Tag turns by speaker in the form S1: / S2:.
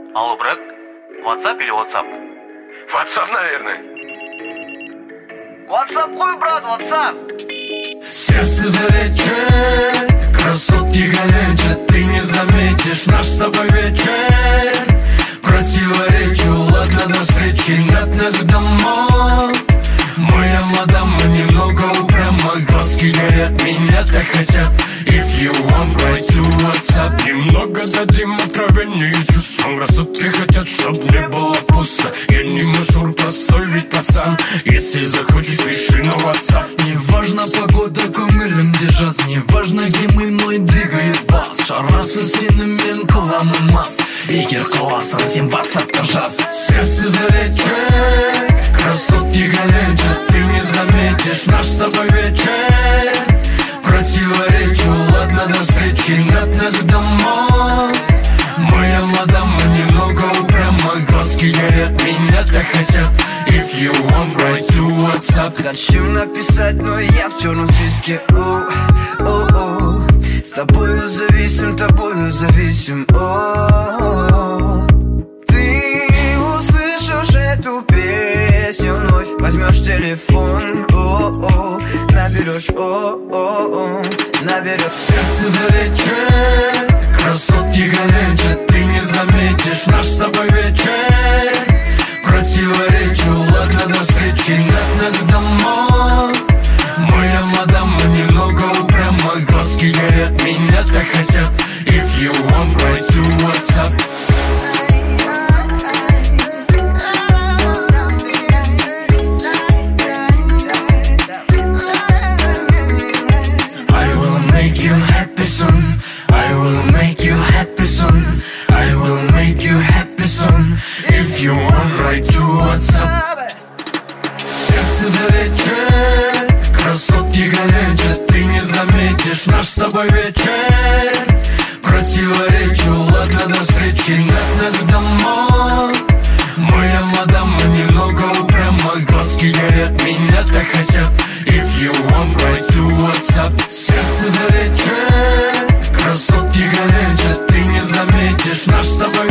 S1: Алло, брат, WhatsApp или WhatsApp?
S2: WhatsApp, наверное.
S1: WhatsApp, кой, брат, WhatsApp.
S3: Сердце залечет, красотки галечат, ты не заметишь наш с тобой вечер. Противоречу, ладно, до встречи, нет нас домой. Моя мадам, немного упряма, глазки горят, меня так хотят. If you want, write to WhatsApp. Немного дадим откровений чувствам, красотки хотят, чтоб не было пусто. Я не мажор, простой ведь пацан. Если захочешь, пиши на WhatsApp.
S4: Не важна погода, кумилем держась. Не важно, где мы, мной двигает бас. Шарасы синемен, колам и мас. Егер коласан, сен WhatsApp держаться.
S3: Сердце залечет, красотки галечат, ты не заметишь наш с тобой вечер. Противоречу, ладно, до встречи, нет нас домой. Моя мадам, немного упряма, глазки горят, меня так хотят. If you want, write to WhatsApp.
S5: Хочу написать, но я в черном списке. С тобою зависим, тобою зависим. Ты услышишь эту песню вновь, возьмешь телефон, наберешь, наберешь.
S3: Сердце залечет, красотки галечат, ты не заметишь наш с тобой вечер. Противоречу, ладно, до встречи, нет нас домой. Моя мадам, немного упряма, глазки горят, меня так хотят. If you want, write to WhatsApp. I will make you happy soon. I will make you happy soon. I will make you happy soon. If you want, write to WhatsApp. Сердце залечет, красотки галечат, ты не заметишь наш с тобой вечер. Противоречу, ладно, до встречи, нет нас домой. Моя мадам, немного упряма, глазки горят, меня так хотят. If you want, write to WhatsApp. Сердце залечет, красотки галечат, ты не заметишь наш с тобой